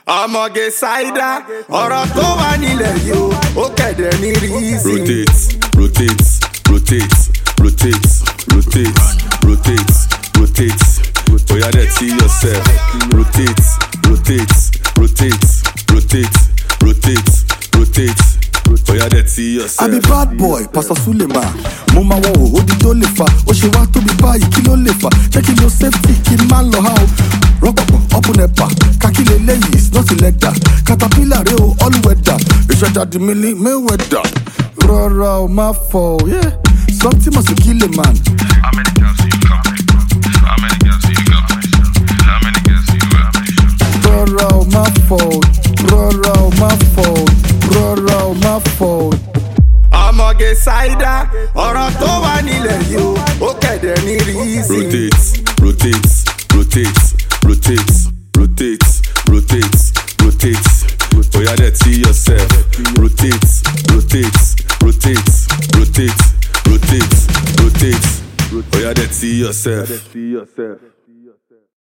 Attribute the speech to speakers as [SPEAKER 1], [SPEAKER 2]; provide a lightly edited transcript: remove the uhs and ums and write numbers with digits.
[SPEAKER 1] ọmọge ṣáídá ọ̀rọ̀ tó wà nílẹ̀ yìí ó kẹ̀dẹ̀ ní rízì.
[SPEAKER 2] rotate oya dey see yourself. rotate oya dey see yourself.
[SPEAKER 3] I be bad boy, Pastor Suleiman. Mo ma wọ o, odi tó lè fa. Ó ṣe wá tóbi báyìí, kí ló lè fa? Jẹ́ kí lo safety, kí n má lọ ha o. Rọ́pọ̀pọ̀, open ẹ̀pà, kakí lè léyìí, it's not illegal. Caterpillar rẹ o, all weather. Ìṣẹ̀dá di mi ní Mayweather. Rọra o, má fọ o, yeah. Something must kill a man.
[SPEAKER 4] How many girls do you got? How many girls do you got? How many girls do you got?
[SPEAKER 3] Rọra o, má fọ o. Rọra o, má fọ o. Rọra o, má fọ o.
[SPEAKER 1] ọmọge ṣáídá ọ̀rọ̀ tó wà nílẹ̀ yìí ó kẹ̀dẹ̀ ní rízì.
[SPEAKER 2] rotate oya dey see yourself. rotate oya dey see yourself.